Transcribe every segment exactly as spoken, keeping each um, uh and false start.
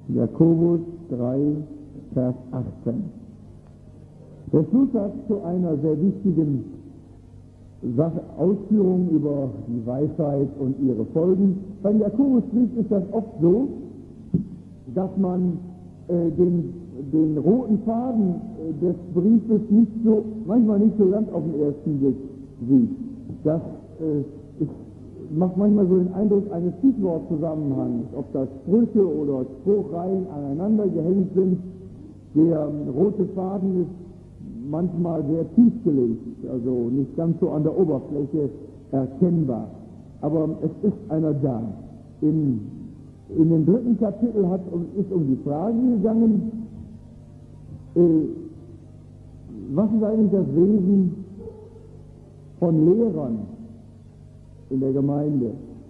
Jakobus drei, Vers achtzehn. Der Schlusssatz zu einer sehr wichtigen Sache, Ausführung über die Weisheit und ihre Folgen. Beim Jakobusbrief ist das oft so, dass man äh, den, den roten Faden äh, des Briefes nicht so, manchmal nicht so ganz auf den ersten Blick sieht. Das äh, ist, macht manchmal so den Eindruck eines Stichwortzusammenhangs, ob das Sprüche oder Spruchreihen aneinander gehängt sind. Der rote Faden ist manchmal sehr tief gelegt, also nicht ganz so an der Oberfläche erkennbar. Aber es ist einer da. In, in dem dritten Kapitel hat, ist um die Frage gegangen, äh, was ist eigentlich das Wesen von Lehrern in der Gemeinde?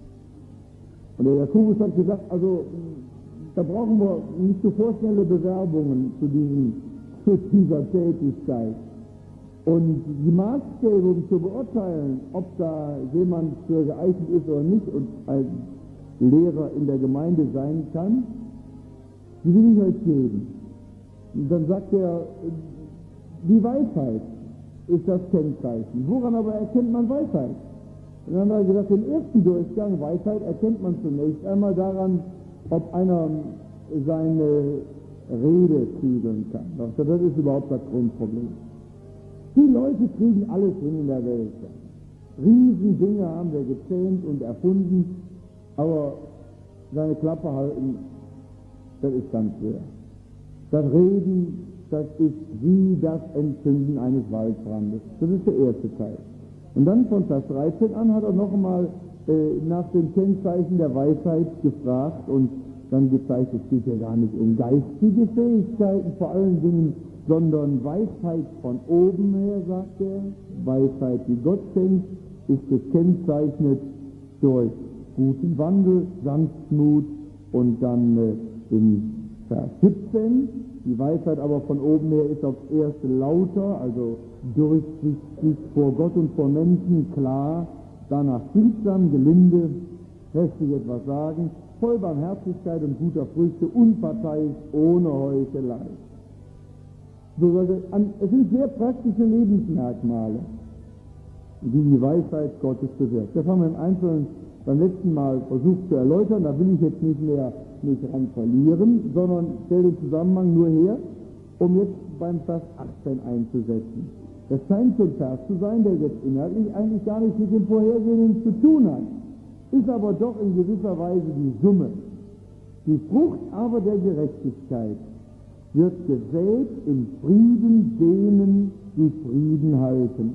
Und der Jakobus hat gesagt, also da brauchen wir nicht so vorschnelle Bewerbungen zu diesem zu dieser Tätigkeit. Und die Maßstäbe zu beurteilen, ob da jemand für geeignet ist oder nicht und als Lehrer in der Gemeinde sein kann, die will ich euch geben. Und dann sagt er, die Weisheit ist das Kennzeichen. Woran aber erkennt man Weisheit? Und dann hat er gesagt, im ersten Durchgang Weisheit erkennt man zunächst einmal daran, ob einer seine Rede zügeln kann. Das ist überhaupt das Grundproblem. Die Leute kriegen alles hin in der Welt. Riesendinge haben wir gezähmt und erfunden, aber seine Klappe halten, das ist ganz schwer. Das Reden, das ist wie das Entzünden eines Waldbrandes. Das ist der erste Teil. Und dann von Vers dreizehn an hat er noch einmal äh, nach dem Kennzeichen der Weisheit gefragt und dann gezeigt, es geht ja gar nicht um geistige Fähigkeiten vor allen Dingen, sondern Weisheit von oben her, sagt er. Weisheit, die Gott kennt, ist gekennzeichnet durch guten Wandel, Sanftmut und dann äh, in Vers siebzehn, die Weisheit aber von oben her ist aufs erste lauter, also durchsichtig vor Gott und vor Menschen, klar, danach fügsam, gelinde, lässt sich etwas sagen, voll Barmherzigkeit und guter Früchte, unparteiisch, ohne Heuchelei. So, es sind sehr praktische Lebensmerkmale, die die Weisheit Gottes bewirkt. Das haben wir im Einzelnen beim letzten Mal versucht zu erläutern, da will ich jetzt nicht mehr nicht dran verlieren, sondern stelle den Zusammenhang nur her, um jetzt beim Vers achtzehn einzusetzen. Das scheint so ein Vers zu sein, der jetzt inhaltlich eigentlich gar nichts mit dem Vorhergehenden zu tun hat, ist aber doch in gewisser Weise die Summe. Die Frucht aber der Gerechtigkeit wird gesät im Frieden denen, die Frieden halten.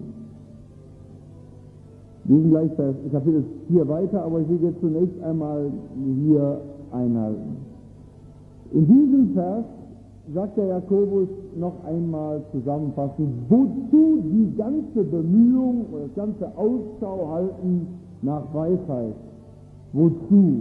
Wir sind gleich bei Kapitel vier weiter, aber ich will jetzt zunächst einmal hier einhalten. In diesem Vers sagt der Jakobus noch einmal zusammenfassend, wozu die ganze Bemühung oder das ganze Ausschau halten nach Weisheit. Wozu?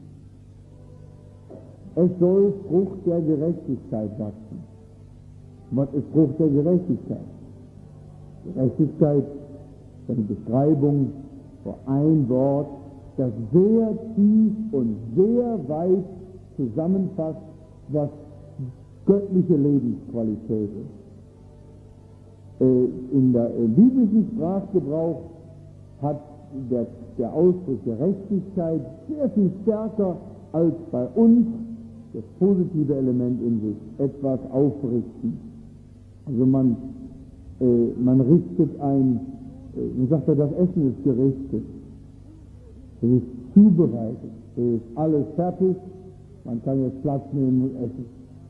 Es soll Frucht der Gerechtigkeit wachsen. Was ist Frucht der Gerechtigkeit? Gerechtigkeit ist eine Beschreibung für ein Wort, das sehr tief und sehr weit zusammenfasst, was göttliche Lebensqualität ist. Äh, in der äh, biblischen Sprachgebrauch hat der, der Ausdruck Gerechtigkeit sehr viel stärker als bei uns das positive Element in sich, etwas aufrichten. Also man, äh, man richtet ein, äh, man sagt ja, das Essen ist gerichtet, es ist zubereitet, es ist alles fertig, man kann jetzt Platz nehmen und essen.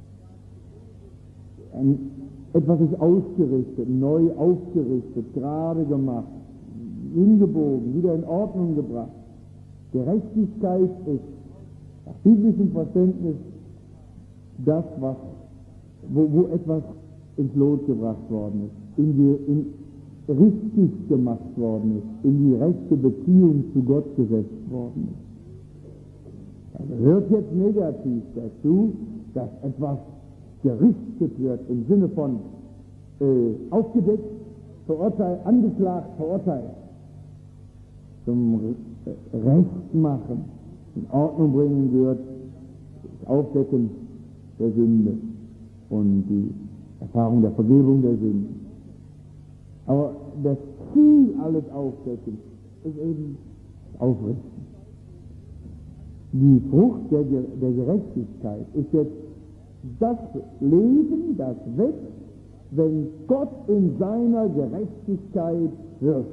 Ein, etwas ist ausgerichtet, neu aufgerichtet, gerade gemacht, hingebogen, wieder in Ordnung gebracht. Gerechtigkeit ist nach biblischem Verständnis das, was, wo, wo etwas ins Lot gebracht worden ist, in die, in, richtig gemacht worden ist, in die rechte Beziehung zu Gott gesetzt worden ist. Da gehört jetzt negativ dazu, dass etwas gerichtet wird im Sinne von äh, aufgedeckt, verurteilt, angeklagt, verurteilt, zum Recht machen, in Ordnung bringen gehört, das Aufdecken der Sünde und die Erfahrung der Vergebung der Sünden. Aber das Ziel alles Aufdeckens ist eben Aufrichten. Die Frucht der, der Gerechtigkeit ist jetzt das Leben, das wächst, wenn Gott in seiner Gerechtigkeit wirkt.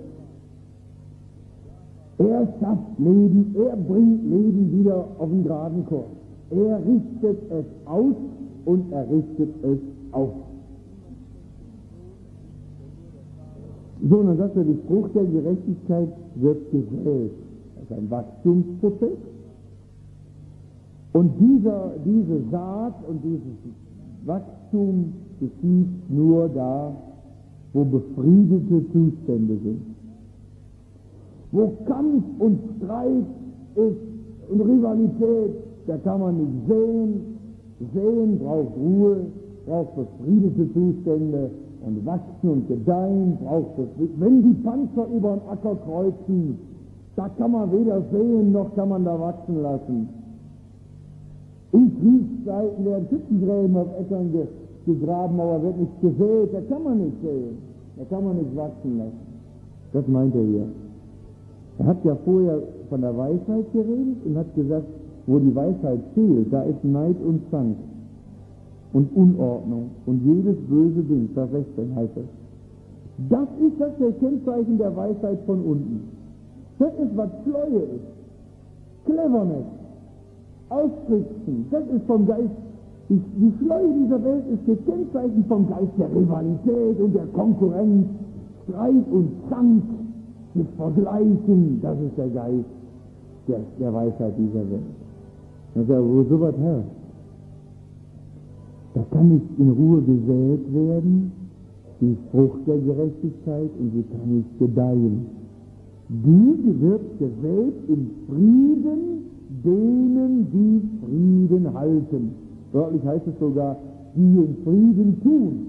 Er schafft Leben, er bringt Leben wieder auf den geraden Kurs. Er richtet es aus und er richtet es auf. So, und dann sagt er, die Frucht der Gerechtigkeit wird gesät. Das ist ein Wachstumsprozess. Und dieser, diese Saat und dieses Wachstum geschieht nur da, wo befriedete Zustände sind. Wo Kampf und Streit ist und Rivalität, da kann man nicht sehen. Sehen braucht Ruhe, braucht befriedete Zustände und wachsen und gedeihen braucht befriedete. Wenn die Panzer über den Acker kreuzen, da kann man weder sehen, noch kann man da wachsen lassen. In Kriegszeiten werden Schützengräben auf Äckern gegraben, aber wird nicht gesät, da kann man nicht sehen, da kann man nicht wachsen lassen. Das meint er hier. Er hat ja vorher von der Weisheit geredet und hat gesagt, wo die Weisheit fehlt, da ist Neid und Zank und Unordnung und jedes böse Ding, Vers sechzehn heißt es. Das ist das der Kennzeichen der Weisheit von unten. Das ist, was Schleue ist. Cleverness. Austricksen. Das ist vom Geist. Die, die Schleue dieser Welt ist gekennzeichnet vom Geist der Rivalität und der Konkurrenz. Streit und Zank. Mit Vergleichen. Das ist der Geist der, der Weisheit dieser Welt. Also, wo sowas herrscht, da kann nicht in Ruhe gesät werden, die Frucht der Gerechtigkeit, und sie kann nicht gedeihen. Die wird gesät im Frieden denen, die Frieden halten. Wörtlich heißt es sogar, die in Frieden tun.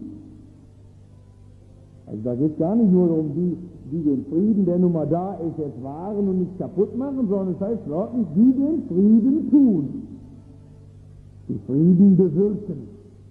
Also da geht es gar nicht nur darum, die, die den Frieden, der nun mal da ist, jetzt wahren und nicht kaputt machen, sondern es heißt wörtlich, die den Frieden tun. Die Frieden bewirken.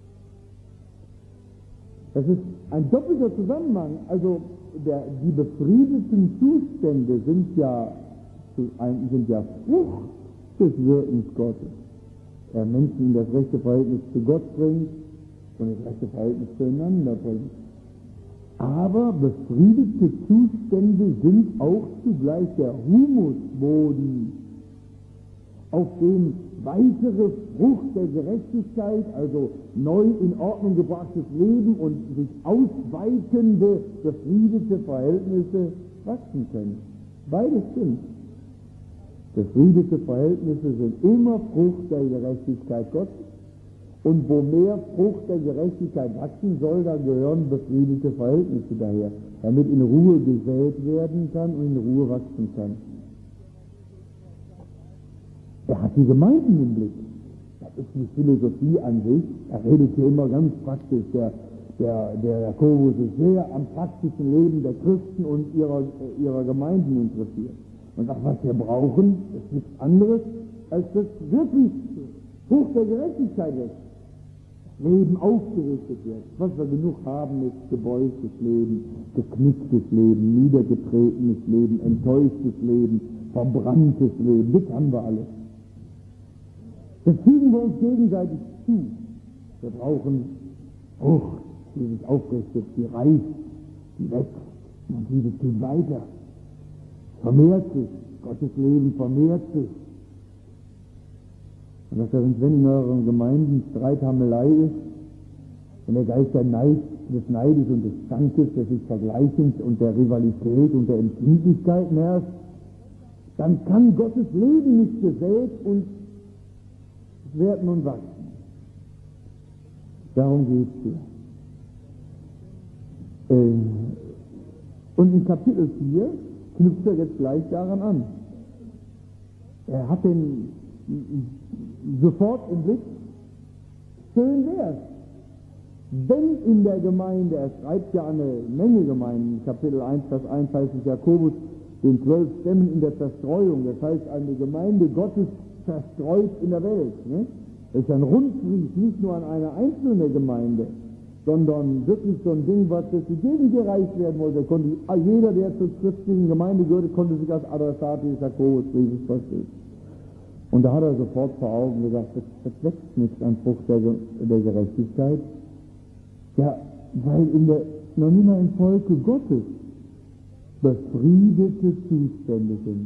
Das ist ein doppelter Zusammenhang. Also der, die befriedeten Zustände sind ja, sind ja Frucht des Wirkens Gottes. Er Menschen in das rechte Verhältnis zu Gott bringt und das rechte Verhältnis zueinander bringt. Aber befriedete Zustände sind auch zugleich der Humusboden, auf dem weitere Frucht der Gerechtigkeit, also neu in Ordnung gebrachtes Leben und sich ausweitende, befriedete Verhältnisse wachsen können. Beides stimmt. Befriedete Verhältnisse sind immer Frucht der Gerechtigkeit Gottes. Und wo mehr Frucht der Gerechtigkeit wachsen soll, da gehören befriedete Verhältnisse daher, damit in Ruhe gesät werden kann und in Ruhe wachsen kann. Er hat die Gemeinden im Blick. Das ist nicht Philosophie an sich. Er redet hier immer ganz praktisch. Der, der, der Jakobus ist sehr am praktischen Leben der Christen und ihrer, ihrer Gemeinden interessiert. Und auch was wir brauchen, ist nichts anderes, als das wirklich Frucht der Gerechtigkeit ist. Leben aufgerichtet wird. Was wir genug haben, ist gebeugtes Leben, geknicktes Leben, niedergetretenes Leben, enttäuschtes Leben, verbranntes Leben. Das haben wir alles. Das fügen wir uns gegenseitig zu. Wir brauchen Frucht, die sich aufrichtet, die reift, die wächst und diese tut weiter. Vermehrt sich. Gottes Leben vermehrt sich. Und dass er, wenn in euren Gemeinden Streithammelei ist, wenn der Geist der Neid, des Neides und des Zankes, des sich Vergleichens und der Rivalität und der Empfindlichkeiten herrscht, dann kann Gottes Leben nicht gesät und es werden und wachsen. Darum geht es hier. Äh, und in Kapitel vier knüpft er jetzt gleich daran an. Er hat den sofort im Blick, schön wär's, wenn in der Gemeinde, er schreibt ja eine Menge Gemeinden, Kapitel eins, Vers eins heißt es Jakobus, den zwölf Stämmen in der Zerstreuung, das heißt eine Gemeinde Gottes zerstreut in der Welt. Ne? Es ist ein Rundbrief, nicht nur an eine einzelne Gemeinde, sondern wirklich so ein Ding, was durch die Gegend gereicht werden wollte. Konnte, jeder, der zur christlichen Gemeinde gehörte, konnte sich als Adressat dieses Jakobusbriefes verstehen. Und da hat er sofort vor Augen gesagt, das, das wächst nicht an Frucht der, der Gerechtigkeit. Ja, weil in der, noch nicht mal im Volke Gottes befriedete Zustände sind.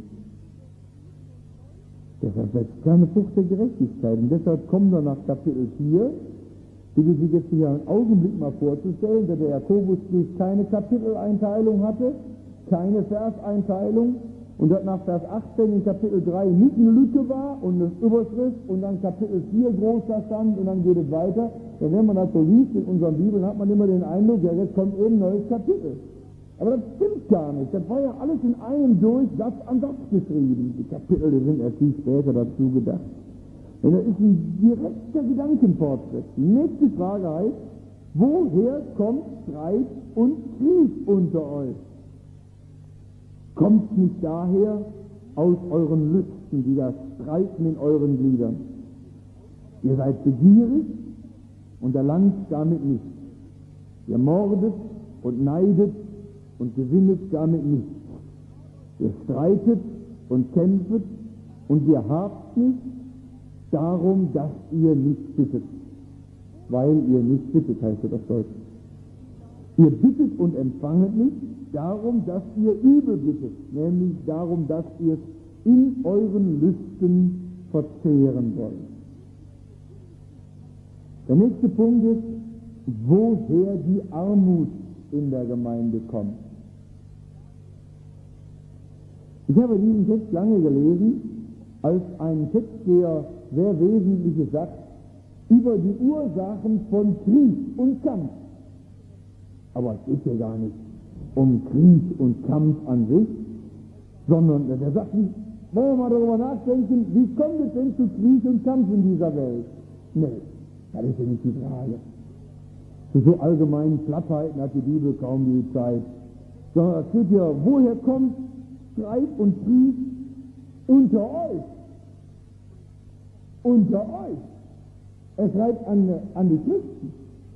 Deshalb wächst keine Frucht der Gerechtigkeit. Und deshalb kommen wir nach Kapitel vier, bitte sich jetzt hier einen Augenblick mal vorzustellen, dass der Jakobusbrief keine Kapiteleinteilung hatte, keine Verseinteilung, und dass nach Vers achtzehn in Kapitel drei nicht eine Lücke war und eine Überschrift und dann Kapitel vier groß da stand und dann geht es weiter. Und wenn man das so liest in unseren Bibeln, hat man immer den Eindruck, ja, jetzt kommt eben ein neues Kapitel. Aber das stimmt gar nicht. Das war ja alles in einem durch, Satz an Satz geschrieben. Die Kapitel, die sind erst viel später dazu gedacht. Und das ist ein direkter Gedankenfortschritt. Die nächste Frage heißt, woher kommt Streit und Krieg unter euch? Kommt nicht daher aus euren Lüsten, die da streiten in euren Gliedern. Ihr seid begierig und erlangt damit nichts. Ihr mordet und neidet und gewinnet damit nichts. Ihr streitet und kämpft und ihr habt nicht darum, dass ihr nicht bittet. Weil ihr nicht bittet, heißt es auf Deutsch. Ihr bittet und empfanget nicht darum, dass ihr übel bittet, nämlich darum, dass ihr es in euren Lüsten verzehren wollt. Der nächste Punkt ist, woher die Armut in der Gemeinde kommt. Ich habe diesen Text lange gelesen, als einen Text, der sehr Wesentliches sagt, über die Ursachen von Krieg und Kampf. Aber es geht hier gar nicht um Krieg und Kampf an sich, sondern der sagt nicht, wollen wir mal darüber nachdenken, wie kommt es denn zu Krieg und Kampf in dieser Welt? Nee, das ist ja nicht die Frage. Zu so allgemeinen Plattheiten hat die Bibel kaum die Zeit. Sondern es steht ja, woher kommt Streit und Krieg unter euch? Unter euch. Es schreibt an, an die Christen.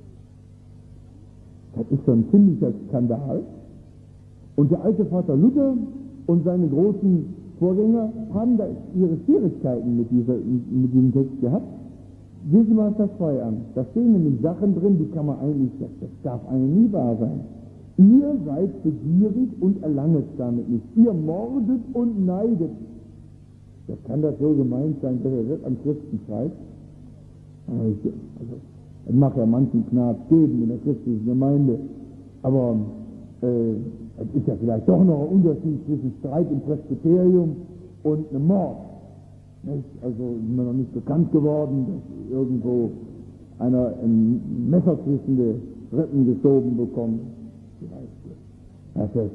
Das ist schon ein ziemlicher Skandal. Und der alte Vater Luther und seine großen Vorgänger haben da ihre Schwierigkeiten mit, dieser, mit diesem Text gehabt. Sehen Sie mal das zwei an. Da stehen nämlich Sachen drin, die kann man eigentlich, das, das darf eigentlich nie wahr sein. Ihr seid begierig und erlanget damit nicht. Ihr mordet und neidet. Das kann das so gemeint sein, dass er das an Christen schreibt. Also, es mag ja manchen Knarz geben in der christlichen Gemeinde, aber äh, es ist ja vielleicht doch noch ein Unterschied zwischen Streit im Presbyterium und einem Mord. Nicht? Also ist mir noch nicht bekannt geworden, dass irgendwo einer ein Messer zwischen die Rippen geschoben bekommt. Das heißt,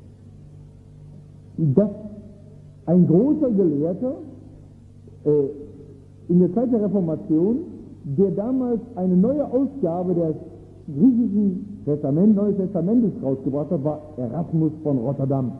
dass ein großer Gelehrter äh, in der Zeit der Reformation, der damals eine neue Ausgabe des griechischen Testament, Neues Testamentes rausgebracht hat, war Erasmus von Rotterdam.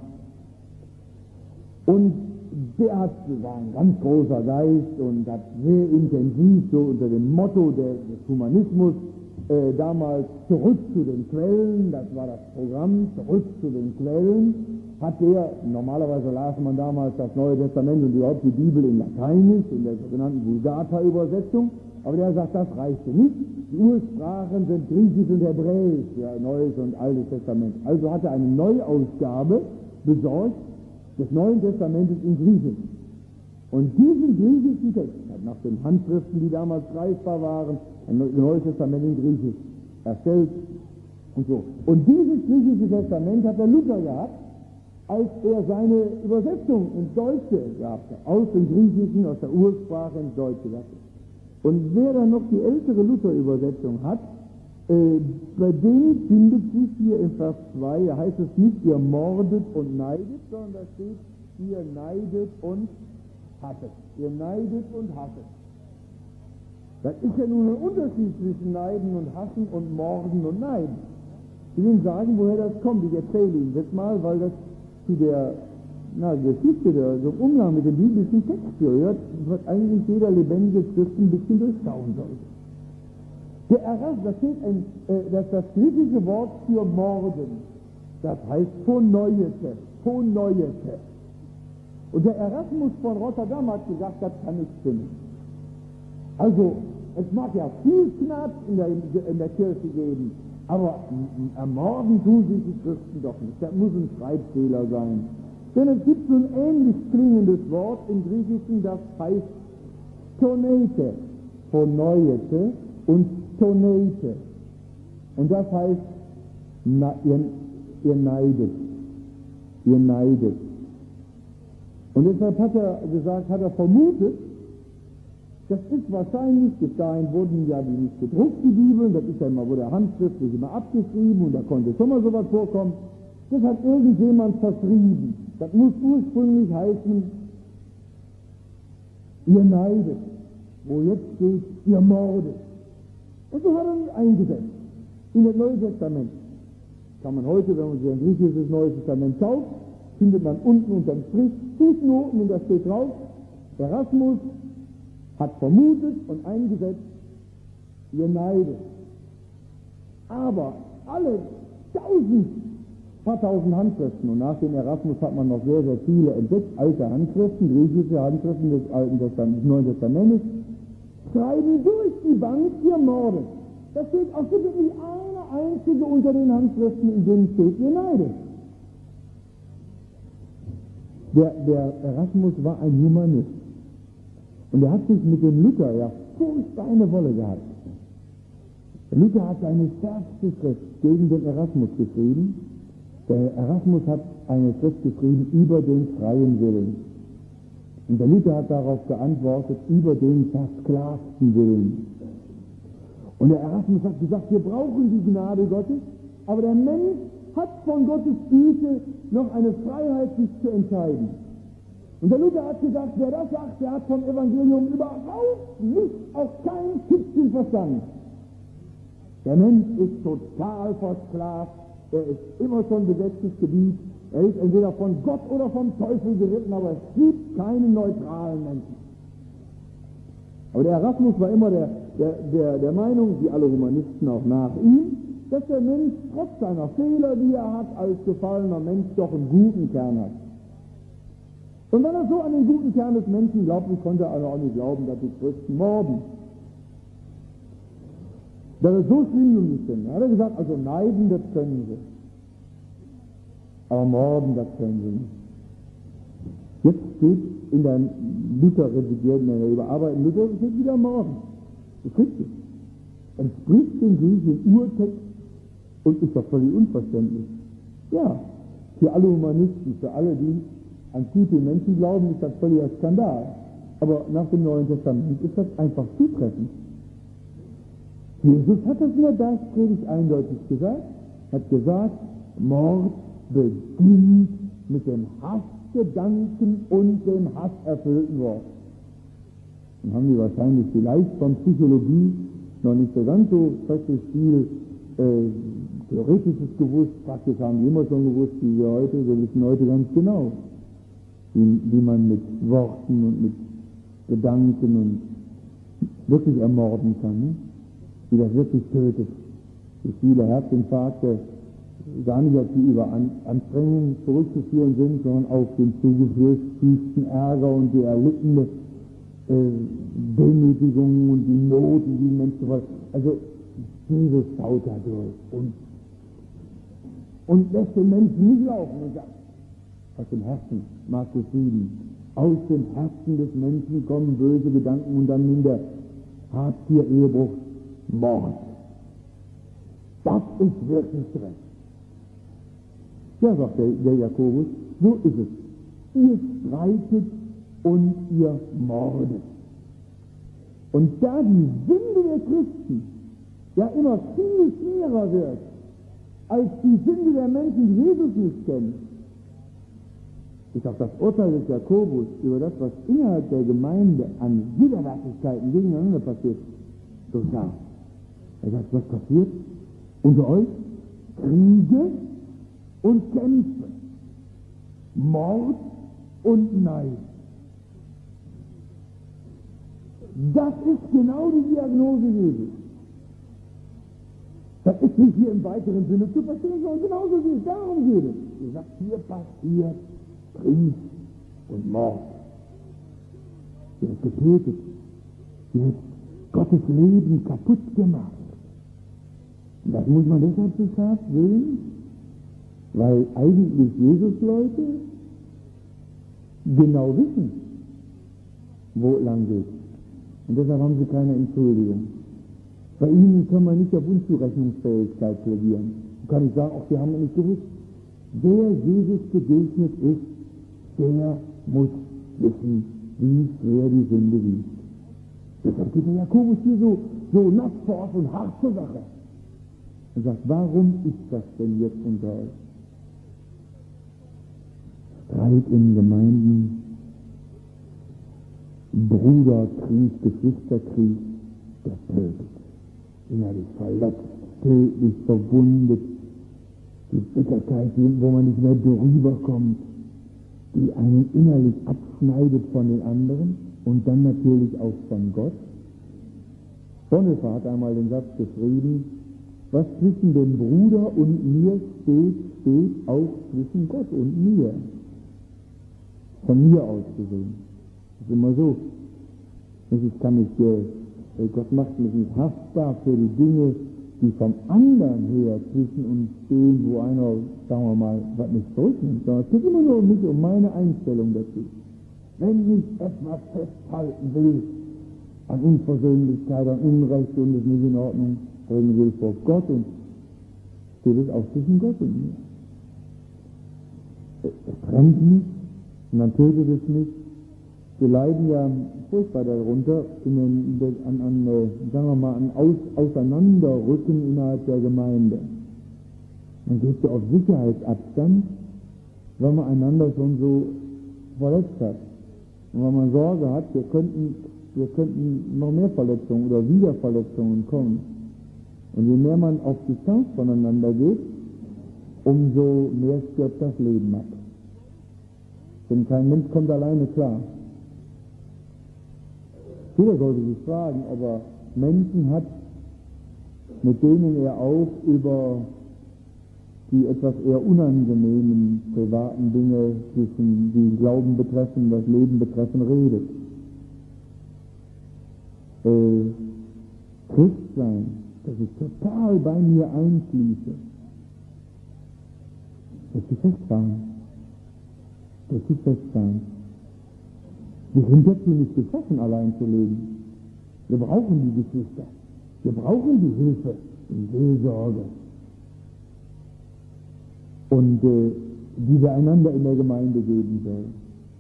Und der hat, war ein ganz großer Geist und hat sehr intensiv so unter dem Motto des Humanismus äh, damals zurück zu den Quellen, das war das Programm, zurück zu den Quellen, hat der, normalerweise las man damals das Neue Testament und überhaupt die Bibel in Lateinisch, in der sogenannten Vulgata-Übersetzung, aber der sagt, das reichte nicht. Die Ursprachen sind Griechisch und Hebräisch, ja, Neues und Altes Testament. Also hat er eine Neuausgabe besorgt des Neuen Testamentes in Griechisch. Und diesen griechischen Text hat nach den Handschriften, die damals greifbar waren, ein Neues Testament in Griechisch erstellt und so. Und dieses griechische Testament hat der Luther gehabt, als er seine Übersetzung ins Deutsche gehabt hat, aus dem Griechischen, aus der Ursprache ins Deutsche gehabt hat. Und wer dann noch die ältere Luther-Übersetzung hat, äh, bei dem findet sich hier im Vers zwei, da heißt es nicht, ihr mordet und neidet, sondern da steht, ihr neidet und hasset. Ihr neidet und hasset. Das ist ja nun ein Unterschied zwischen Neiden und Hassen und Morden und Neiden. Ich will Ihnen sagen, woher das kommt. Ich erzähle Ihnen das mal, weil das zu der na, Geschichte, der, so im Umgang mit dem biblischen Text gehört, wird eigentlich jeder lebendige Christ ein bisschen durchschauen sollte. Der Erasmus, das steht ein, äh, das, das griechische Wort für Morden, das heißt Phoneuete, Phoneuete. Und der Erasmus von Rotterdam hat gesagt, das kann nicht stimmen. Also, es mag ja viel Knast in der, in der Kirche geben, aber ermorden tun sich die Christen doch nicht. Das muss ein Schreibfehler sein. Denn es gibt so ein ähnlich klingendes Wort im Griechischen, das heißt Toneite, Phoneuete und Toneite. Und das heißt, na, ihr, ihr neidet. Ihr neidet. Und deshalb hat er gesagt, hat er vermutet, das ist wahrscheinlich, bis dahin wurden ja die nicht gedruckt, die Bibeln, das ist ja immer, wurde handschriftlich immer abgeschrieben und da konnte schon mal sowas vorkommen. Das hat irgendjemand verschrieben. Das muss ursprünglich heißen, ihr neidet, wo jetzt steht, ihr mordet. Und so hat er ihn eingesetzt in das Neue Testament. Kann man heute, wenn man sich ein griechisches Neues Testament schaut, findet man unten unter dem Strich Fußnoten und da steht drauf, Erasmus hat vermutet und eingesetzt, ihr neidet. Aber alle tausend, paar tausend Handschriften, und nach dem Erasmus hat man noch sehr, sehr viele entdeckt, alte Handschriften, griechische Handschriften des Alten Testaments, des Neuen Testamentes, schreiben durch die Bank, ihr mordet. Da steht auch wirklich nicht eine einzige unter den Handschriften, in denen steht, ihr neidet. Der, der Erasmus war ein Humanist. Und er hat sich mit dem Luther ja furchtbar eine Wolle gehabt. Der Luther hat seine stärkste Schrift gegen den Erasmus geschrieben. Der Erasmus hat eine Schrift geschrieben über den freien Willen. Und der Luther hat darauf geantwortet, über den versklavten Willen. Und der Erasmus hat gesagt, wir brauchen die Gnade Gottes, aber der Mensch hat von Gottes Güte noch eine Freiheit, sich zu entscheiden. Und der Luther hat gesagt, wer das sagt, der hat vom Evangelium überhaupt nicht, auch kein Stückchen Verstand. Der Mensch ist total versklavt, er ist immer schon besetztes Gebiet, er ist entweder von Gott oder vom Teufel geritten, aber es gibt keinen neutralen Menschen. Aber der Erasmus war immer der, der, der, der Meinung, wie alle Humanisten auch nach ihm, dass der Mensch trotz seiner Fehler, die er hat, als gefallener Mensch doch einen guten Kern hat. Und wenn er so an den guten Kern des Menschen glaubte, konnte er auch nicht glauben, dass die Christen morden. Dass es so schlimm nun nicht sind. Da hat er gesagt, also neiden, das können sie. Aber morden, das können sie nicht. Jetzt steht in der Luther-redigierten, in der überarbeiteten Luther, steht wieder morden. Das ist richtig. Entspricht dem griechischen Urtext und ist doch völlig unverständlich. Ja, für alle Humanisten, für alle, die an gute Menschen glauben, ist das völliger Skandal. Aber nach dem Neuen Testament ist das einfach zutreffend. Jesus hat das in der Bergpredigt eindeutig gesagt, hat gesagt, Mord beginnt mit dem Hassgedanken und dem hasserfüllten Wort. Dann haben die wahrscheinlich vielleicht von Psychologie noch nicht so ganz so schrecklich viel äh, Theoretisches gewusst, praktisch haben die immer schon gewusst, wie wir heute, wir wissen heute ganz genau, wie, wie man mit Worten und mit Gedanken und wirklich ermorden kann, ne? Wie das wirklich tötet. Wie viele Herzinfarkte gar nicht auf die über Anstrengungen zurückzuführen sind, sondern auf den zugefügten Ärger und die erlittene äh, Demütigung und die Not, die die Menschen wollen. Also Jesus schaut da durch und, und lässt den Menschen nicht laufen und sagt, aus dem Herzen, Markus sieben, aus dem Herzen des Menschen kommen böse Gedanken und dann in der Habgier, Ehebruch, Mord. Das ist wirklich recht. Ja, sagt der, der Jakobus, so ist es. Ihr streitet und ihr mordet. Und da die Sünde der Christen ja immer viel schwerer wird, als die Sünde der Menschen, die Jesus nicht kennen, ist auch das Urteil des Jakobus über das, was innerhalb der Gemeinde an Widerwärtigkeiten gegeneinander passiert, so klar. Er sagt, was passiert unter euch? Kriege und Kämpfe, Mord und Neid. Das ist genau die Diagnose Jesu. Das ist nicht hier im weiteren Sinne zu verstehen, sondern genauso wie es darum geht. Er sagt, hier passiert Krieg und Mord. Hier ist getötet. Hier ist Gottes Leben kaputt gemacht. Und das muss man deshalb so scharf sehen, weil eigentlich Jesus-Leute genau wissen, wo es lang geht. Und deshalb haben sie keine Entschuldigung. Bei ihnen kann man nicht auf Unzurechnungsfähigkeit plädieren. Man kann nicht sagen, ach, wir haben nicht gewusst. Wer Jesus begegnet ist, der muss wissen, wie schwer die Sünde wiegt. Deshalb geht der Jakobus hier so, so nass fort und hart zur Sache. Er sagt, warum ist das denn jetzt unter euch? Streit in Gemeinden, Bruderkrieg, Geschwisterkrieg, der tötet. Innerlich verletzt, tödlich verwundet, die Bitterkeit, wo man nicht mehr drüber kommt, die einen innerlich abschneidet von den anderen und dann natürlich auch von Gott. Bonhoeffer hat einmal den Satz geschrieben, was zwischen dem Bruder und mir steht, steht auch zwischen Gott und mir. Von mir aus gesehen. Das ist immer so. Ich kann nicht, äh, Gott macht mich nicht haftbar für die Dinge, die vom anderen her zwischen uns stehen, wo einer, sagen wir mal, was nicht zurücknimmt, sondern es geht immer nur um mich, um meine Einstellung dazu. Wenn ich etwas festhalten will an Unversöhnlichkeit, an Unrecht und es nicht in Ordnung bringen will vor Gott, und steht es auch zwischen Gott und mir. Es trennt mich und dann tötet es mich. Wir leiden ja furchtbar darunter, in den, an, an, sagen wir mal, an Aus, Auseinanderrücken innerhalb der Gemeinde. Man geht so auf Sicherheitsabstand, weil man einander schon so verletzt hat. Und weil man Sorge hat, wir könnten, wir könnten noch mehr Verletzungen oder Wiederverletzungen kommen. Und je mehr man auf Distanz voneinander geht, umso mehr stirbt das Leben ab. Denn kein Mensch kommt alleine klar. Jeder sollte sich fragen, ob er Menschen hat, mit denen er auch über die etwas eher unangenehmen privaten Dinge, zwischen die Glauben betreffen, das Leben betreffen, redet. Äh, Christsein, das ich total bei mir einschließe, das ist festfahren. Das ist festfahren. Wir sind dazu nicht geschaffen, allein zu leben. Wir brauchen die Geschwister. Wir brauchen die Hilfe und Seelsorge. Und äh, die wir einander in der Gemeinde geben sollen.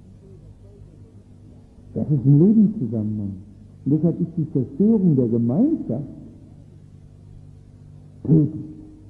Das ist ein Lebenszusammenhang. Und deshalb ist die Zerstörung der Gemeinschaft tödlich.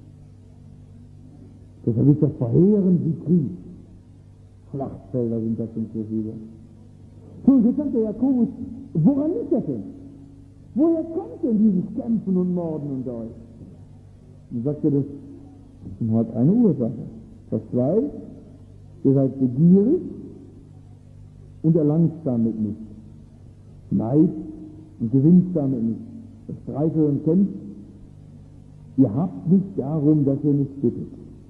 Deshalb ist das verheerend wie Krieg. Schlachtfelder sind das uns so viele. So, jetzt sagt der Jakobus, woran liegt das denn? Woher kommt denn dieses Kämpfen und Morden unter euch? Dann sagt er, das hat eine Ursache. Das zwei, ihr seid begierig und erlangt damit nicht. Neid und gewinnt damit nicht. Das streitet und kämpft. Ihr habt nicht darum, dass ihr nicht bittet.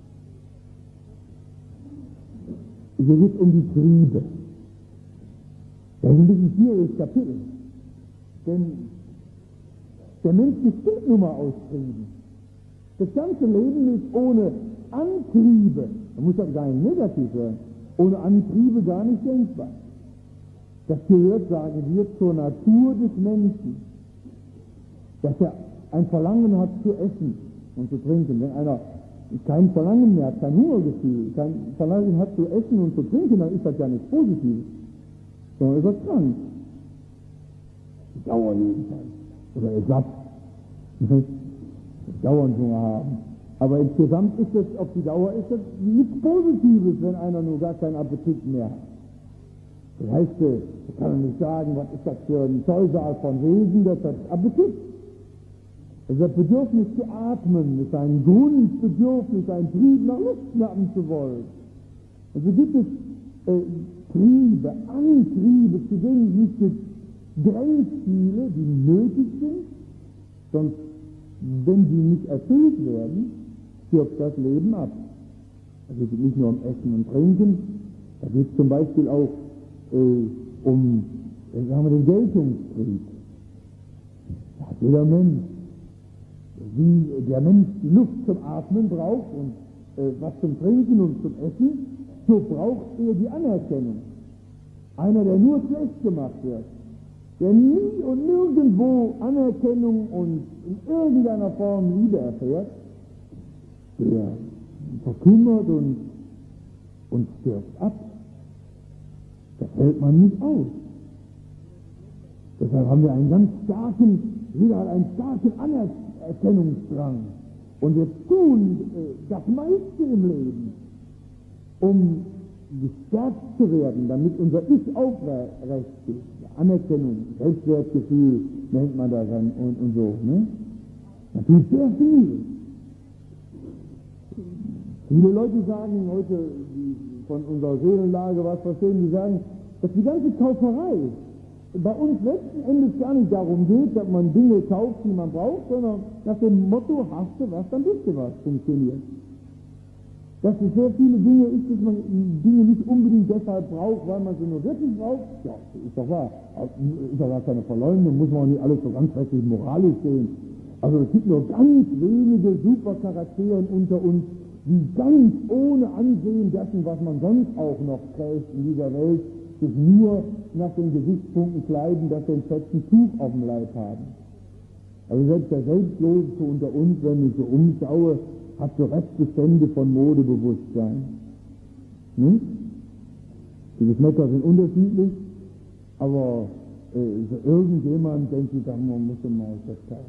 Hier geht es um die Triebe. Das ist ein bisschen schwieriges Kapitel. Denn der Mensch besteht nun mal aus Trieben. Das ganze Leben ist ohne Antriebe, man muss das gar nicht negativ sein, ohne Antriebe gar nicht denkbar. Das gehört, sagen wir, zur Natur des Menschen. Dass er ein Verlangen hat zu essen und zu trinken. Wenn einer kein Verlangen mehr hat, kein Hungergefühl, kein Verlangen hat zu essen und zu trinken, dann ist das ja nicht positiv, sondern ist er krank. Dauer jedenfalls. Oder er satt. Dauernd Hunger haben. Aber insgesamt ist das, auf die Dauer ist das nichts Positives, wenn einer nur gar keinen Appetit mehr hat. Das heißt, ich kann nicht sagen, was ist das für ein Zollsaal von Wesen, das hat Appetit. Also das Bedürfnis zu atmen ist ein Grundbedürfnis, ein Trieb nach Luft schnappen zu wollen. Also gibt es äh, Triebe, Antriebe, zu denen es nicht Grenzziele, die nötig sind, sonst, wenn die nicht erfüllt werden, stirbt das Leben ab. Da geht es nicht nur um Essen und Trinken, da geht es zum Beispiel auch äh, um, äh, sagen wir, den Geltungstrieb. Da hat jeder Mensch, wie der Mensch die Luft zum Atmen braucht und äh, was zum Trinken und zum Essen, so braucht er die Anerkennung. Einer, der nur schlecht gemacht wird, der nie und nirgendwo Anerkennung und in irgendeiner Form Liebe erfährt, der verkümmert und, und stirbt ab. Das hält man nicht aus. Deshalb haben wir einen ganz starken, jeder hat einen starken Anerkennungsdrang. Und wir tun äh, das meiste im Leben, um gestärkt zu werden, damit unser Ich aufrecht geht. Anerkennung, Selbstwertgefühl, nennt man das dann und, und so. Ne? Man tut sehr viel. Viele Leute sagen heute, die von unserer Seelenlage was verstehen, die sagen, dass die ganze Kauferei bei uns letzten Endes gar nicht darum geht, dass man Dinge kauft, die man braucht, sondern nach dem Motto, hast du was, dann bist du was, funktioniert. Dass es sehr viele Dinge ist, dass man Dinge nicht unbedingt deshalb braucht, weil man sie nur wirklich braucht, ja, ist doch wahr. Ist doch gar keine Verleumdung, muss man auch nicht alles so ganz schrecklich moralisch sehen. Also es gibt nur ganz wenige Supercharaktere unter uns, die ganz ohne Ansehen dessen, was man sonst auch noch trägt in dieser Welt, sich nur nach den Gesichtspunkten kleiden, dass sie ein fetten Tuch auf dem Leib haben. Also selbst der Selbstloseste unter uns, wenn ich so umschaue, hat so Restbestände von Modebewusstsein. Hm? Die Geschmäcker sind unterschiedlich, aber äh, so irgendjemand denkt sich, man muss immer aus der Zeit.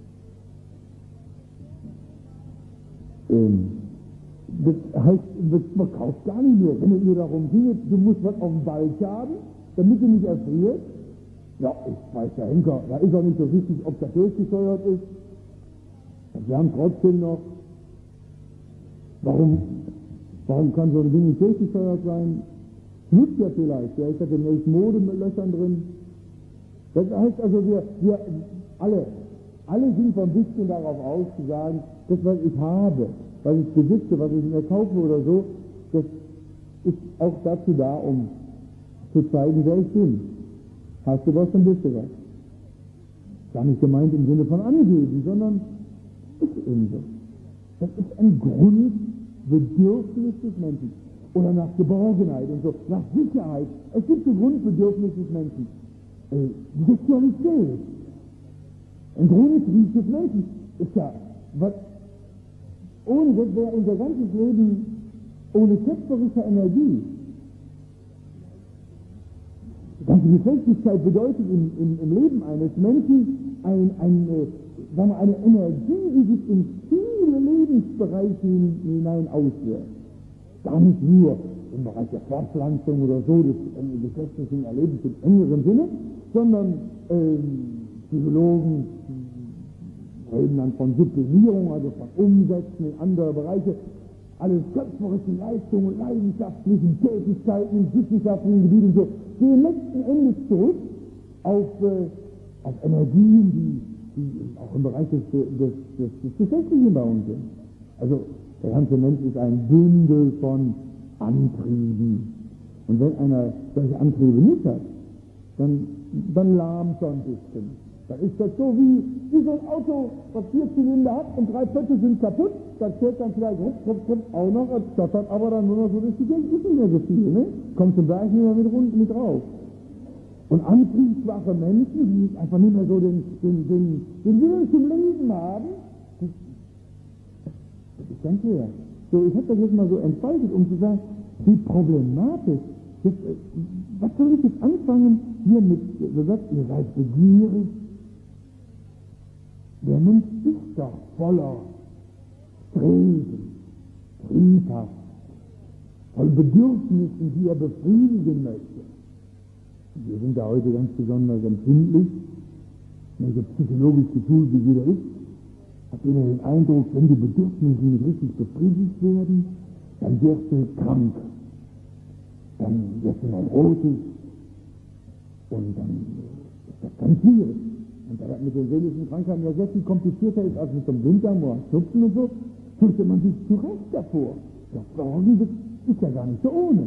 Ähm, das heißt, man kauft gar nicht mehr. Wenn es nur darum geht, du musst was auf dem Balk haben, damit du nicht erfrierst. Ja, ich weiß, der Henker, da ist auch nicht so wichtig, ob das durchgesteuert ist. Wir haben trotzdem noch. Warum, warum kann so ein Ding nicht durchgesteuert sein? Nutzt ja vielleicht, vielleicht hat demnächst Mode mit Löchern drin. Das heißt also, wir, wir alle, alle sind so ein bisschen darauf aus, zu sagen, das, was ich habe, was ich besitze, was ich mir kaufe oder so, das ist auch dazu da, um zu zeigen, wer ich bin. Hast du was, dann bist du was. Gar nicht gemeint im Sinne von angeben, sondern ist eben so. Das ist ein Grundbedürfnis des Menschen. Oder nach Geborgenheit und so, nach Sicherheit. Es gibt ein Grundbedürfnis des Menschen. Äh, die Sexualität. Ein Grundtrieb des Menschen ist ja, was, ohne das wäre unser ganzes Leben ohne schöpferische Energie. Die ganze Geschlechtlichkeit bedeutet im, im, im Leben eines Menschen ein, ein, äh, sagen wir, eine Energie, die sich in viele Lebensbereiche hinein auswirkt. Gar nicht nur im Bereich der Fortpflanzung oder so, des äh, geschlechtlichen Erlebens im engeren Sinne, sondern äh, Psychologen reden dann von Sublimierung, also von Umsetzen in andere Bereiche, alle schöpferischen Leistungen, leidenschaftlichen Tätigkeiten in wissenschaftlichen Gebieten so, gehen letzten Endes zurück auf, äh, auf Energien, die, die auch im Bereich des, des, des, des Geschlechtlichen bei uns sind. Also der ganze Mensch ist ein Bündel von Antrieben. Und wenn einer solche Antriebe nicht hat, dann, dann lahmt er ein bisschen. Dann ist das so wie, wie so ein Auto, was vier Zylinder hat und drei Pötte sind kaputt, das fährt dann vielleicht rup, rup, rup, auch noch, das hat aber dann nur noch so durch die Gegend, ist nicht mehr so viel, ne? Kommt zum Berg nicht mehr mit runter mit drauf. Und antriebsschwache Menschen, die einfach nicht mehr so den, den, den, den Willen zum Leben haben, das, das ist ganz schwer. So, ich habe das jetzt mal so entfaltet, um zu sagen, wie problematisch. Jetzt, was soll ich jetzt anfangen, hier mit, so sagt, ihr seid begierig. Der Mensch ist doch voller Streben, triebhaft, voll Bedürfnissen, die er befriedigen möchte. Wir sind da heute ganz besonders empfindlich, welche psychologisch geschult wie jeder ist, hat jeder den Eindruck, wenn die Bedürfnisse nicht richtig befriedigt werden, dann wirst du krank. dann wird man rotig und dann ist das ganz schwierig. Und da das mit den seelischen Krankheiten ja sehr viel komplizierter ist als mit dem Blinddarm oder Schnupfen und so, fürchtet man sich zu Recht davor. Das Sorgen ist ja gar nicht so ohne.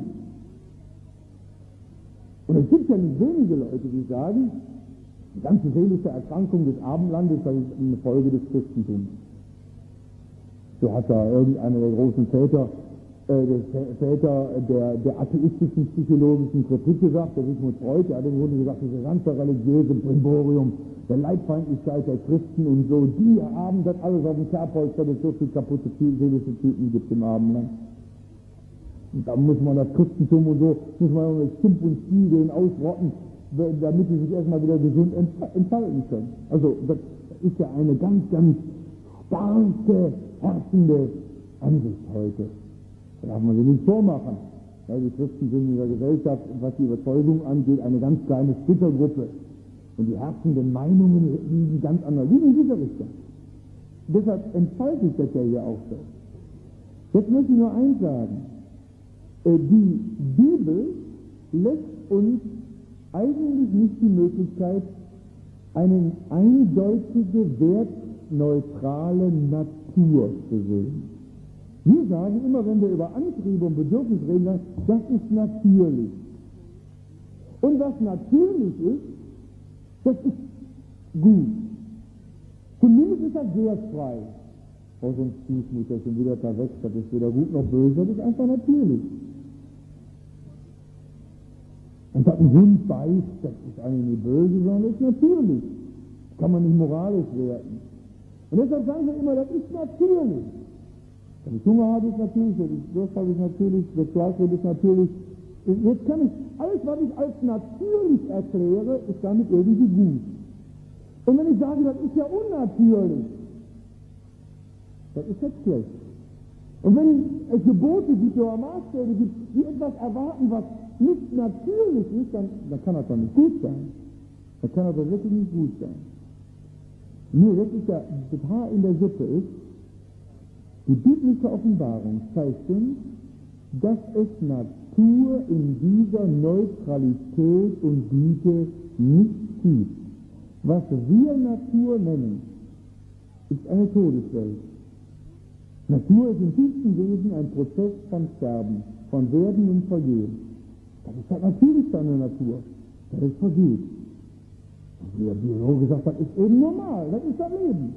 Und es gibt ja nicht wenige Leute, die sagen, die ganze seelische Erkrankung des Abendlandes, das ist eine Folge des Christentums. So hat da irgendeiner der großen Väter, äh, der Väter der, der atheistischen psychologischen Kritik gesagt, der Sigmund Freud, der hat im Grunde gesagt, diese ganze religiöse Brimborium der Leibfeindlichkeit der Christen und so, die haben das alles auf dem Kerbholz, weil es so viele kaputte seelische Typen gibt im Abendland. Und da muss man das Christentum und so, muss man mit Stumpf und Stiel den ausrotten, damit sie sich erstmal wieder gesund entfalten können. Also das ist ja eine ganz, ganz starke, herrschende Ansicht heute. Da darf man sich nicht vormachen. Ja, die Christen sind in der Gesellschaft, was die Überzeugung angeht, eine ganz kleine Splittergruppe. Und die herrschenden Meinungen liegen ganz anders, liegen in dieser Richtung. Deshalb entfaltet sich das ja hier auch so. Jetzt möchte ich nur eins sagen. Die Bibel lässt uns eigentlich nicht die Möglichkeit, eine eindeutige, wertneutrale Natur zu sehen. Wir sagen immer, wenn wir über Antriebe und Bedürfnisse reden, das ist natürlich. Und was natürlich ist, das ist gut. Zumindest ist das wertfrei. Oh, so ein Stiefmut, das ist wieder da weg, das ist weder gut noch böse, das ist einfach natürlich. Und dass ein Hund beißt, das ist eigentlich nicht böse, sondern das ist natürlich. Das kann man nicht moralisch werten. Und deshalb sagen wir immer, das ist natürlich. Wenn ich Hunger habe, ist natürlich, wenn ich Durst habe, ist natürlich, Sexualtrieb ist natürlich. Jetzt kann ich, alles, was ich als natürlich erkläre, ist damit irgendwie gut. Und wenn ich sage, das ist ja unnatürlich, das ist jetzt schlecht. Und wenn es Gebote gibt oder Maßstäbe gibt, die etwas erwarten, was nicht natürlich ist, dann, dann kann das doch nicht gut sein. Dann kann das doch wirklich nicht gut sein. Nur wirklich ja, das Haar in der Suppe ist, die biblische Offenbarung zeigt uns, dass es Natur in dieser Neutralität und Güte nicht gibt. Was wir Natur nennen, ist eine Todeswelt. Natur ist im tiefsten Wesen ein Prozess von Sterben, von Werden und Vergehen. Das ist halt natürlich seine Natur. Das ist vergeht. Wie der Biologe sagt, das ist eben normal, das ist das Leben.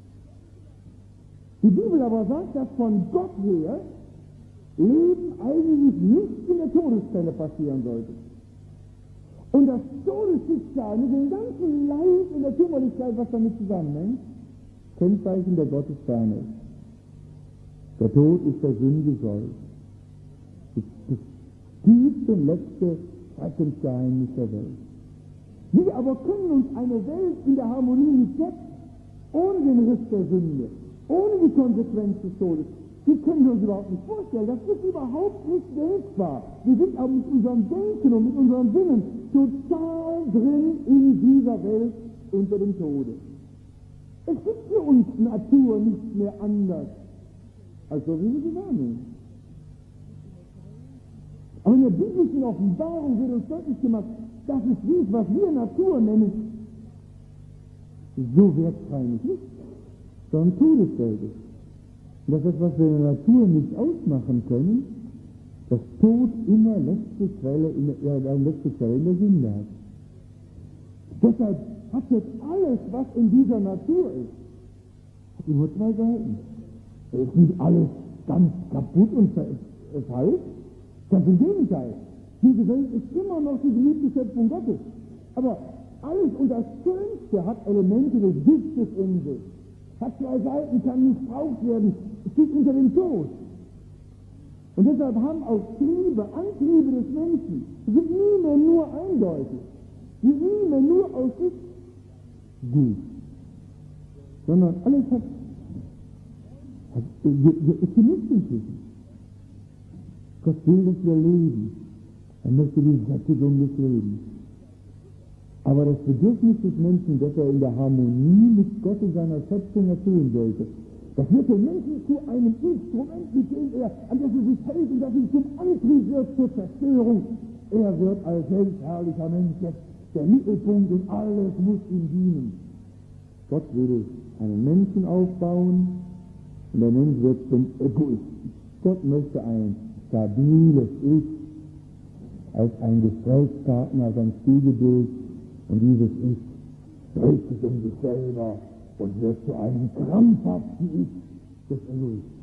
Die Bibel aber sagt, dass von Gott her Leben eigentlich nicht in der Todesfälle passieren sollte. Und das Todesschicksal mit dem ganzen Leid und der Kümmerlichkeit, was damit zusammenhängt, Kennzeichen der Gottesferne ist. Der Tod ist der Sünde Soll. Das, das tiefste und letzte Schreckensgeheimnis der Welt. Wir aber können uns eine Welt in der Harmonie nicht setzen, ohne den Riss der Sünde, ohne die Konsequenz des Todes. Die können wir uns überhaupt nicht vorstellen. Das ist überhaupt nicht denkbar. Wir sind aber mit unserem Denken und mit unseren Sinnen total drin in dieser Welt unter dem Tode. Es gibt für uns Natur nicht mehr anders, als so wie wir sie wahrnehmen. Aber in der biblischen Offenbarung wird uns deutlich gemacht, dass es dies, was wir Natur nennen, so wertfrei nicht ist, sondern Todeswelt ist. Und das ist, was wir in der Natur nicht ausmachen können, dass Tod immer letzte Quelle in der, ja, letzte Quelle in der Sünde hat. Deshalb hat jetzt alles, was in dieser Natur ist, hat nur zwei Seiten. Es ist nicht alles ganz kaputt und falsch, ganz im Gegenteil. Diese Welt ist immer noch die geliebte Schöpfung Gottes. Aber alles und das Schönste hat Elemente des Giftes in sich. Hat zwei Seiten, kann missbraucht werden, steht unter dem Tod. Und deshalb haben auch Triebe, Antriebe des Menschen, sind nie mehr nur eindeutig, sind nie mehr nur aus sich gut, sondern alles hat, hat ist gemischt inzwischen. Gott will, dass wir leben. Er möchte die Sättigung des Lebens. Aber das Bedürfnis des Menschen, dass er in der Harmonie mit Gott und seiner Schöpfung erfüllen sollte, Das wird den Menschen zu einem Instrument, mit dem er, an das er sich hält und das ihm zum Antrieb wird zur Zerstörung. Er wird als selbstherrlicher Mensch jetzt der Mittelpunkt und alles muss ihm dienen. Gott will einen Menschen aufbauen und der Mensch wird zum Egoisten. Gott möchte ein stabiles Ich als ein Gesprächspartner, als ein Spiegelbild, und dieses Ich dreht sich um sich selber und wird zu einem krampfhaften Ich des Egoisten.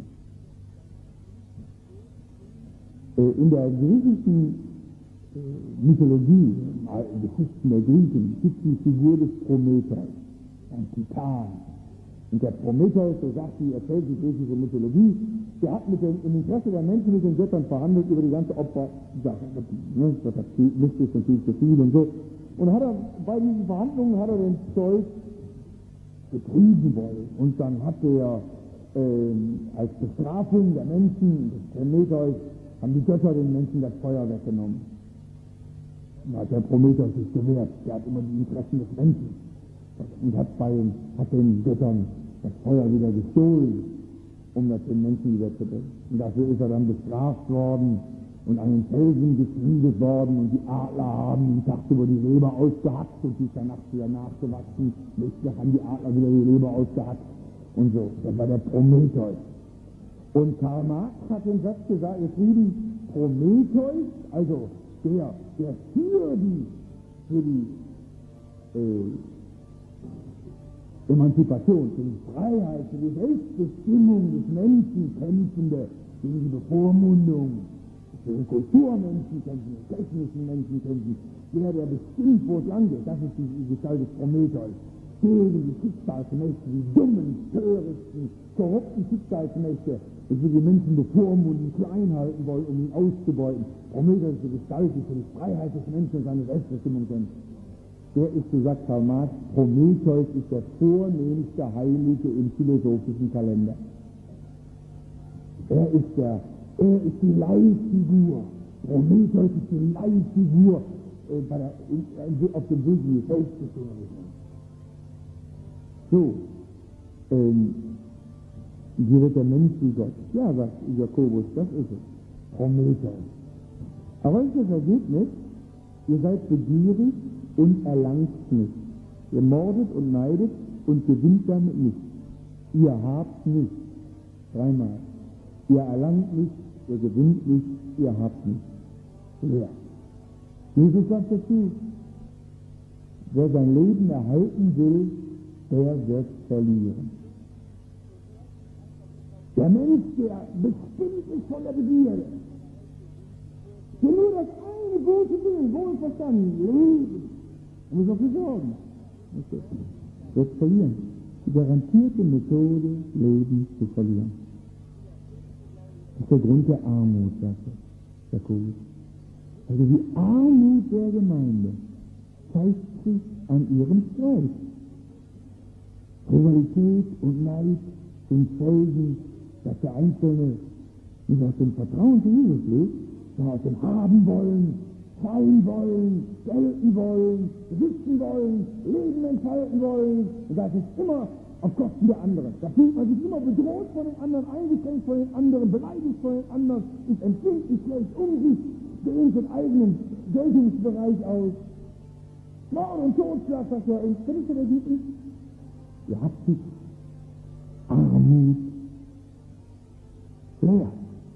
In der griechischen Mythologie, in alten Geschichten der Griechen, gibt die Figur des Prometheus, ein Titan. Und der Prometheus, so sagt die, erzählt die griechische Mythologie, der hat mit dem, im Interesse der Menschen mit den Göttern verhandelt über die ganze Opfersache. Ne? Das hat viel, lustig und viel zu viel und so. Und hat er, bei diesen Verhandlungen hat er den Zeus betrügen wollen. Und dann hat er äh, als Bestrafung der Menschen, des Prometheus, haben die Götter den Menschen das Feuer weggenommen. Da hat der Prometheus sich gewehrt. Der hat immer die Interessen des Menschen. Und hat, bei, hat den Göttern das Feuer wieder gestohlen, um das den Menschen wiederzubringen. Und dafür ist er dann bestraft worden und an den Felsen geschmiedet worden und die Adler haben ihn tagsüber die Leber ausgehackt und die ist dann nachts wieder nachgewachsen. Nächstes haben die Adler wieder die Leber ausgehackt und so. Das war der Prometheus. Und Karl Marx hat den Satz gesagt, geschrieben, Prometheus, also der, der für die, für die äh, Emanzipation, für die Freiheit, für die Selbstbestimmung des Menschen kämpfende, gegen die Bevormundung, für den Kulturmenschen kämpfen, den technischen Menschen kämpfen, der, der bestimmt, wo es lang geht, das ist die, die Gestalt des Prometheus, gegen die Schicksalsmächte, die dummen, törichten, korrupten Schicksalsmächte, die für die Menschen bevormunden, klein halten wollen, um ihn auszubeuten. Prometheus ist die Gestalt, die für die Freiheit des Menschen und seine Selbstbestimmung kämpft. Der ist, so sagt Karl Marx, Prometheus ist der vornehmste Heilige im philosophischen Kalender. Er ist, der, er ist die Leitfigur. Prometheus ist die Leitfigur äh, bei der, in, in, auf dem Weg in die Selbstbestimmung. So, ähm, wie wird der Mensch wie Gott? Ja, sagt Jakobus, das ist es. Prometheus. Aber was ist das Ergebnis? Ihr seid begierig und erlangt nicht. Ihr mordet und neidet und gewinnt damit nicht. Ihr habt nicht. Dreimal. Ihr erlangt nicht, ihr gewinnt nicht, ihr habt nicht. Leer. Jesus sagt dazu, wer sein Leben erhalten will, der wird verlieren. Der Mensch, der bestimmt ist von der Begierde, der nur das eine gute Ding, wohlverstanden, Leben, und muss dafür sorgen, wird verlieren. Die garantierte Methode, Leben zu verlieren. Das ist der Grund der Armut, sagt Jakobus. Also die Armut der Gemeinde zeigt sich an ihrem Streit. Rivalität und Neid sind Folgen, dass der Einzelne nicht aus dem Vertrauen zu Jesus lebt, sondern aus dem Haben wollen, sein wollen, gelten wollen, besitzen wollen, Leben entfalten wollen. Und das ist immer auf Kosten der anderen. Da fühlt man sich immer bedroht von den anderen, eingeschränkt von den anderen, beleidigt von den anderen, ist empfindlich schlecht um sich, dehnt den eigenen Geltungsbereich aus. Mord und Totschlag, das er uns, das ist der Ergebnis. Ihr habt sich Armut leer.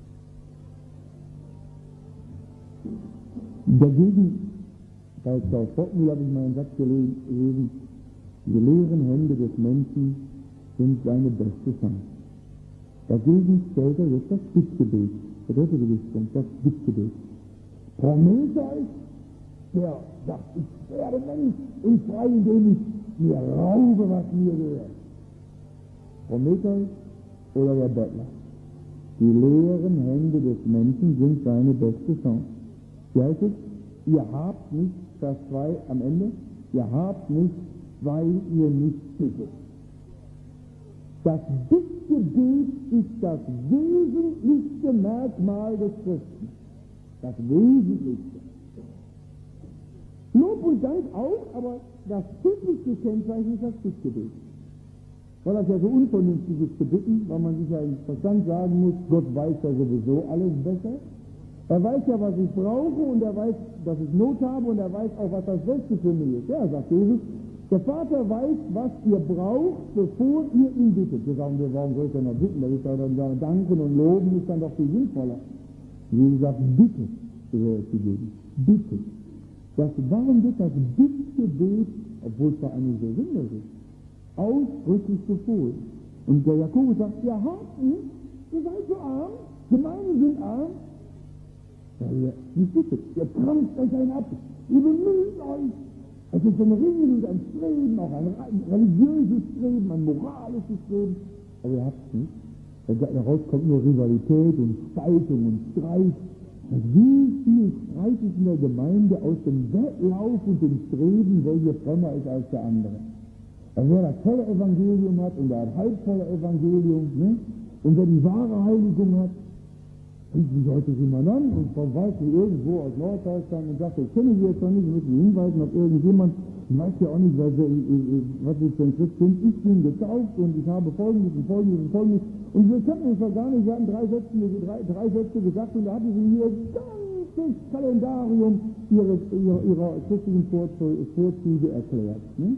Dagegen, bei Klaus Bockmühl habe ich mal einen Satz gelesen, die leeren Hände des Menschen sind seine beste Chance. Dagegen stellt er jetzt das Bittgebet, der dritte Gewichtung, das Bittgebet. Prometheus, der sagt, ich werde Mensch und frei, indem ich mir raube, was mir gehört. Prometheus oder der Bettler. Die leeren Hände des Menschen sind seine beste Chance. Wie heißt es? Ihr habt nicht, Vers zwei am Ende, ihr habt nicht, weil ihr nicht bittet. Das Bittgebet ist das wesentlichste Merkmal des Christen. Das Wesentlichste. Lob und Dank auch, aber das typischste Kennzeichen ist das Bittgebet. weil das ja so unvernünftig ist zu bitten, weil man sich ja im Verstand sagen muss, Gott weiß ja sowieso alles besser. Er weiß ja, was ich brauche und er weiß, dass ich Not habe und er weiß auch, was das Beste für mich ist. Ja, sagt Jesus, der Vater weiß, was ihr braucht, bevor ihr ihn bittet. Wir sagen, warum soll ich denn noch bitten? Das ist ja dann, dann Danken und Loben ist dann doch viel sinnvoller. Jesus sagt, bitte, so soll es geben. Bitte. Das, warum wird das Bittgebet, obwohl es zwar eigentlich so sinnlos ist, ausdrücklich befohlen? Und der Jakobus sagt, ihr habt nicht, ihr seid so arm, Gemeinden sind arm, ja, ihr nicht bittet, ihr krampft euch ein ab, ihr bemüht euch. Es ist ein Ringen und ein Streben, auch ein religiöses Streben, ein moralisches Streben, aber ihr habt es nicht. Daraus kommt nur Rivalität und Spaltung und Streit. Und wie viel Streit ist in der Gemeinde aus dem Wettlauf und dem Streben, welcher frömmer ist als der andere. Also wer das volle Evangelium hat und der halbvolle Evangelium, ne? Und wer die wahre Heiligung hat, ruft mich heute jemand an und verweist mich irgendwo aus Norddeutschland und sagt, ich kenne Sie jetzt noch nicht, ich muss Sie hinweisen auf irgendjemand, ich weiß ja auch nicht, was, was ich für ein Christ bin, ich bin getauft und ich habe Folgendes und Folgendes und Folgendes. Und wir kennen uns doch gar nicht, wir hatten drei Sätze, drei, drei Sätze gesagt und da hatten sie mir ganzes Kalendarium ihres, ihrer, ihrer christlichen Vorzüge erklärt. Ne?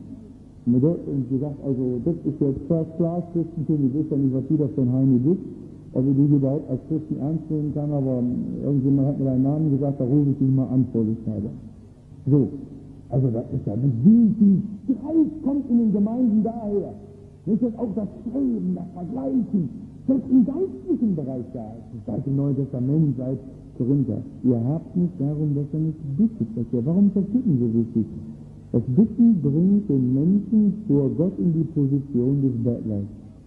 Und gesagt, also das ist jetzt First-Class-Christentum, ich weiß ja nicht, was du da für ein Heini bist, ob ich dich überhaupt als Christen ernst nehmen kann, aber irgendjemand hat mir deinen Namen gesagt, da rufe ich dich mal an, vorsichtshalber. So, also das ist ja, mit wie viel Streit kommt in den Gemeinden daher. Nicht jetzt auch das Streben, das Vergleichen, selbst im geistlichen Bereich da ist. Seit dem Neuen Testament, seit Korinther. Ihr habt nicht darum, dass ihr nicht bittet. Dass ihr, warum ist das Bitten so wichtig? Das Bitten bringt den Menschen vor Gott in die Position des Bettlers.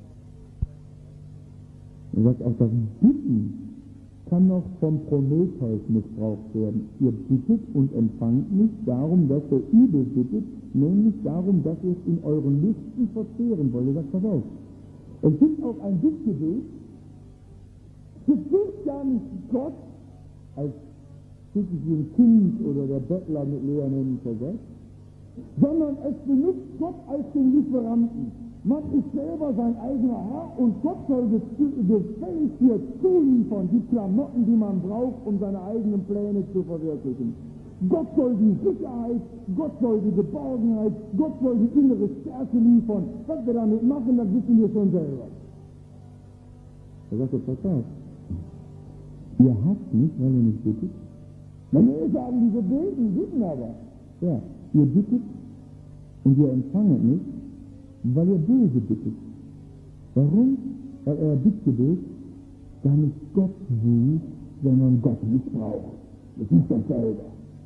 Und sagt auch, das Bitten kann noch vom Prometheus missbraucht werden. Ihr bittet und empfangt nicht darum, dass ihr übel bittet, nämlich darum, dass ihr es in euren Lüsten verzehren wollt. Ihr sagt, pass auf. Es gibt auch ein Bittgebet, das sucht ja nicht Gott als wirklich wie ein Kind oder der Bettler mit leeren Händen vor Gott, sondern es benutzt Gott als den Lieferanten. Man ist selber sein eigener Herr und Gott soll gefällig hier zuliefern, die Klamotten, die man braucht, um seine eigenen Pläne zu verwirklichen. Gott soll die Sicherheit, Gott soll die Geborgenheit, Gott soll die innere Stärke liefern. Was wir damit machen, das wissen wir schon selber. Er sagt, pass auf. Ihr habt nicht, weil ihr nicht bittet. Na, nee, sagen diese Beten, bitten aber. Ja, ihr bittet und ihr empfanget nicht, weil er böse bittet. Warum? Weil er Bittgebet gar nicht Gott sucht, sondern Gott nicht braucht. Das ist dasselbe.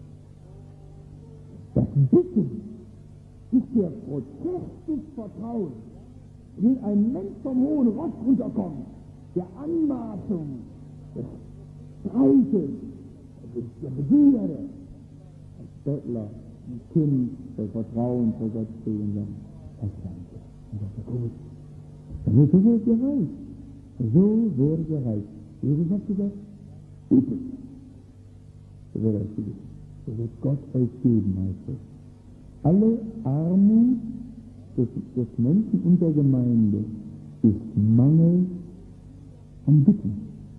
Das Bitten ist der Prozess des Vertrauens, in den ein Mensch vom hohen Ross runterkommt, der Anmaßung, des Streites, der Begierde, als Bettler, ein Kind, der Vertrauen vor Gott stehen lässt. Das Ganze. Und das ist gut. Und so wird ihr reich. So wird ihr reich. Jesus hat gesagt, bitte. So wird euch geben. So wird Gott euch geben, heißt es. Alle Armut des, des Menschen und der Gemeinde ist Mangel am Bitten.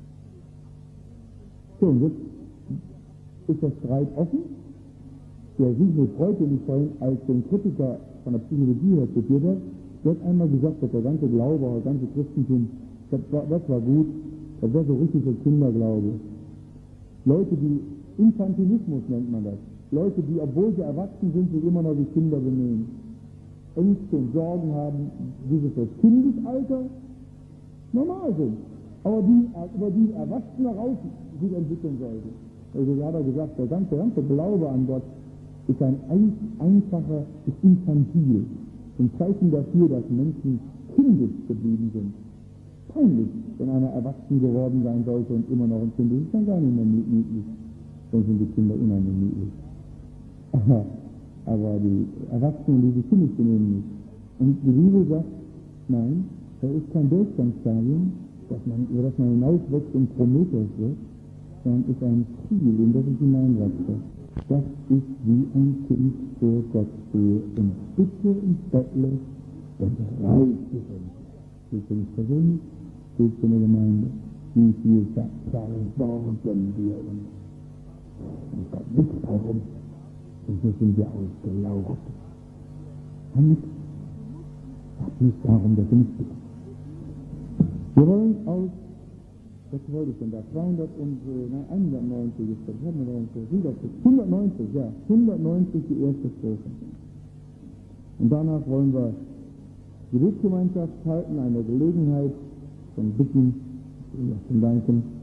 So, und jetzt ist der Streit offen. Der Siegfried Freud, den ich vorhin als den Kritiker von der Psychologie her zitiert hat, der hat einmal gesagt, dass der ganze Glaube, das ganze Christentum, das war, das war gut, das war so richtig so Kinderglaube. Leute, die Infantilismus nennt man das. Leute, die, obwohl sie erwachsen sind, sich immer noch wie Kinder benehmen. Ängste und Sorgen haben, die sich das Kindesalter normal sind, aber die über die Erwachsene raus sich entwickeln sollten. Also hat er gesagt, der ganze, ganze Glaube an Gott ist ein einfacher, ist infantil. Ein Zeichen dafür, dass Menschen kindisch geblieben sind. Peinlich, wenn einer erwachsen geworden sein sollte und immer noch ein Kind ist, ist dann gar nicht mehr niedlich. Sonst sind die Kinder unheimlich niedlich. Aber, aber die Erwachsenen, die sich kindisch benehmen nicht. Und die Bibel sagt, nein, da ist kein Durchgangsstadium, dass man, über das man hinauswächst und Prometheus wird, sondern ist ein Ziel, in das ich hineinwachse. Das ist wie ein Kind vor Gott stehe und bitte und bettle Das reicht es uns. Gilt für mich persönlich, gilt für eine Gemeinde. Wie viel versorgen wir uns? Und Gott nichts herum. Und so sind wir ausgelaugt. Damit geht nicht darum, dass wir nicht bitten. Wir wollen aus, was wollte ich denn da, zweihundert und, nein, hundertneunzig ist das, hundertneunzig, ja, hundertneunzig die erste Strophe. Und danach wollen wir Gebetsgemeinschaft halten, eine Gelegenheit von Bitten, zum Danken.